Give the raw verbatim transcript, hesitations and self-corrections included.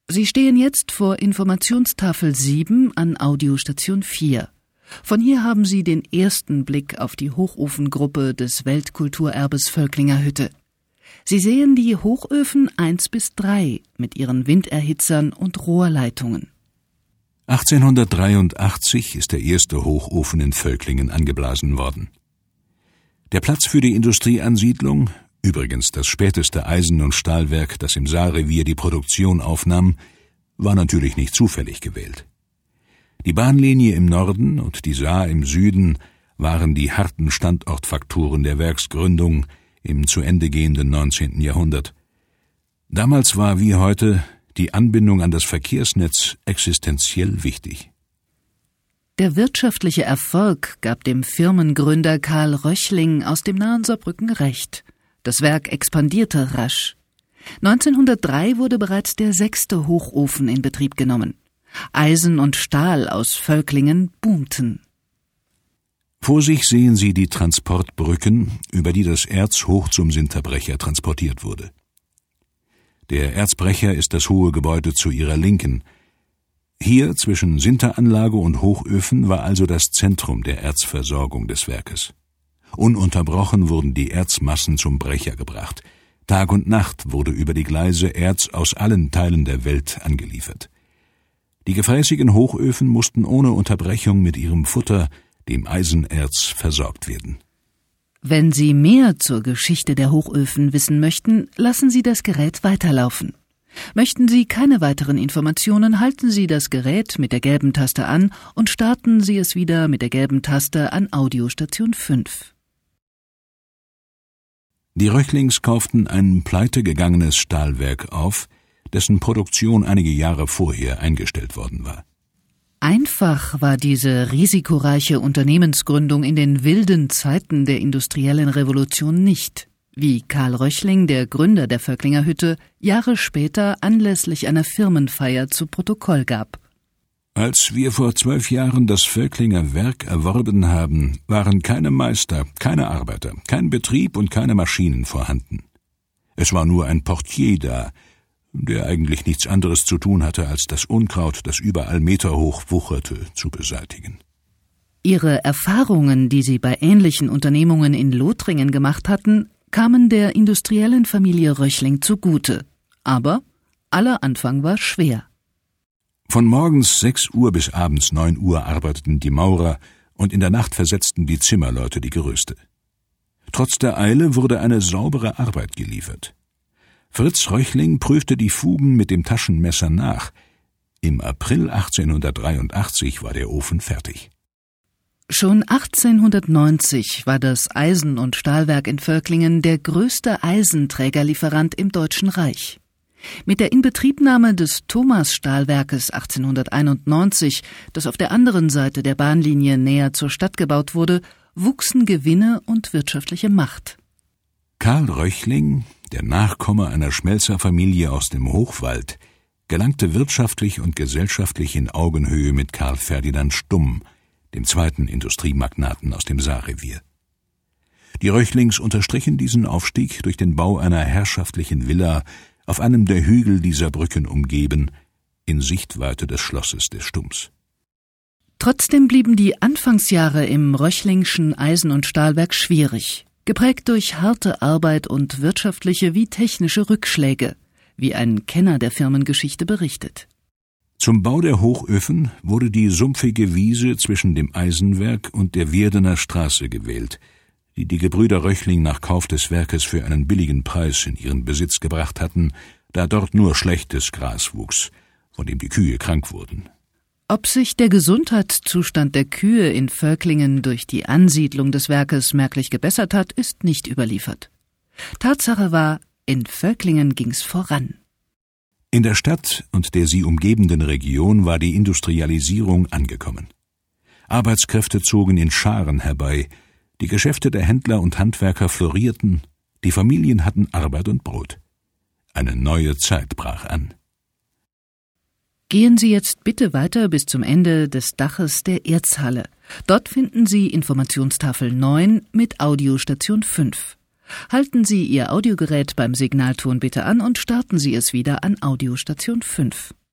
Sie stehen jetzt vor Informationstafel sieben an Audiostation vier. Von hier haben Sie den ersten Blick auf die Hochofengruppe des Weltkulturerbes Völklinger Hütte. Sie sehen die Hochöfen eins bis drei mit ihren Winderhitzern und Rohrleitungen. achtzehnhundertdreiundachtzig ist der erste Hochofen in Völklingen angeblasen worden. Der Platz für die Industrieansiedlung, übrigens das späteste Eisen- und Stahlwerk, das im Saarrevier die Produktion aufnahm, war natürlich nicht zufällig gewählt. Die Bahnlinie im Norden und die Saar im Süden waren die harten Standortfaktoren der Werksgründung im zu Ende gehenden neunzehnten Jahrhundert. Damals war wie heute die Anbindung an das Verkehrsnetz existenziell wichtig. Der wirtschaftliche Erfolg gab dem Firmengründer Karl Röchling aus dem nahen Saarbrücken recht. Das Werk expandierte rasch. neunzehnhundertdrei wurde bereits der sechste Hochofen in Betrieb genommen. Eisen und Stahl aus Völklingen boomten. Vor sich sehen Sie die Transportbrücken, über die das Erz hoch zum Sinterbrecher transportiert wurde. Der Erzbrecher ist das hohe Gebäude zu Ihrer Linken. Hier zwischen Sinteranlage und Hochöfen war also das Zentrum der Erzversorgung des Werkes. Ununterbrochen wurden die Erzmassen zum Brecher gebracht. Tag und Nacht wurde über die Gleise Erz aus allen Teilen der Welt angeliefert. Die gefräßigen Hochöfen mussten ohne Unterbrechung mit ihrem Futter, dem Eisenerz, versorgt werden. Wenn Sie mehr zur Geschichte der Hochöfen wissen möchten, lassen Sie das Gerät weiterlaufen. Möchten Sie keine weiteren Informationen, halten Sie das Gerät mit der gelben Taste an und starten Sie es wieder mit der gelben Taste an Audiostation fünf. Die Röchlings kauften ein pleitegegangenes Stahlwerk auf, dessen Produktion einige Jahre vorher eingestellt worden war. Einfach war diese risikoreiche Unternehmensgründung in den wilden Zeiten der industriellen Revolution nicht, wie Karl Röchling, der Gründer der Völklinger Hütte, Jahre später anlässlich einer Firmenfeier zu Protokoll gab. Als wir vor zwölf Jahren das Völklinger Werk erworben haben, waren keine Meister, keine Arbeiter, kein Betrieb und keine Maschinen vorhanden. Es war nur ein Portier da, der eigentlich nichts anderes zu tun hatte, als das Unkraut, das überall meterhoch wucherte, zu beseitigen. Ihre Erfahrungen, die Sie bei ähnlichen Unternehmungen in Lothringen gemacht hatten, kamen der industriellen Familie Röchling zugute. Aber aller Anfang war schwer. Von morgens sechs Uhr bis abends neun Uhr arbeiteten die Maurer und in der Nacht versetzten die Zimmerleute die Gerüste. Trotz der Eile wurde eine saubere Arbeit geliefert. Fritz Röchling prüfte die Fugen mit dem Taschenmesser nach. Im April achtzehnhundertdreiundachtzig war der Ofen fertig. Schon achtzehnhundertneunzig war das Eisen- und Stahlwerk in Völklingen der größte Eisenträgerlieferant im Deutschen Reich. Mit der Inbetriebnahme des Thomas-Stahlwerkes achtzehnhunderteinundneunzig, das auf der anderen Seite der Bahnlinie näher zur Stadt gebaut wurde, wuchsen Gewinne und wirtschaftliche Macht. Karl Röchling, der Nachkomme einer Schmelzerfamilie aus dem Hochwald, gelangte wirtschaftlich und gesellschaftlich in Augenhöhe mit Karl Ferdinand Stumm, dem zweiten Industriemagnaten aus dem Saarrevier. Die Röchlings unterstrichen diesen Aufstieg durch den Bau einer herrschaftlichen Villa auf einem der Hügel dieser Brücken umgeben, in Sichtweite des Schlosses des Stumms. Trotzdem blieben die Anfangsjahre im Röchlingschen Eisen- und Stahlwerk schwierig, geprägt durch harte Arbeit und wirtschaftliche wie technische Rückschläge, wie ein Kenner der Firmengeschichte berichtet. Zum Bau der Hochöfen wurde die sumpfige Wiese zwischen dem Eisenwerk und der Wirdener Straße gewählt, die die Gebrüder Röchling nach Kauf des Werkes für einen billigen Preis in ihren Besitz gebracht hatten, da dort nur schlechtes Gras wuchs, von dem die Kühe krank wurden. Ob sich der Gesundheitszustand der Kühe in Völklingen durch die Ansiedlung des Werkes merklich gebessert hat, ist nicht überliefert. Tatsache war, in Völklingen ging's voran. In der Stadt und der sie umgebenden Region war die Industrialisierung angekommen. Arbeitskräfte zogen in Scharen herbei, die Geschäfte der Händler und Handwerker florierten, die Familien hatten Arbeit und Brot. Eine neue Zeit brach an. Gehen Sie jetzt bitte weiter bis zum Ende des Daches der Erzhalle. Dort finden Sie Informationstafel neun mit Audiostation fünf. Halten Sie Ihr Audiogerät beim Signalton bitte an und starten Sie es wieder an Audiostation fünf.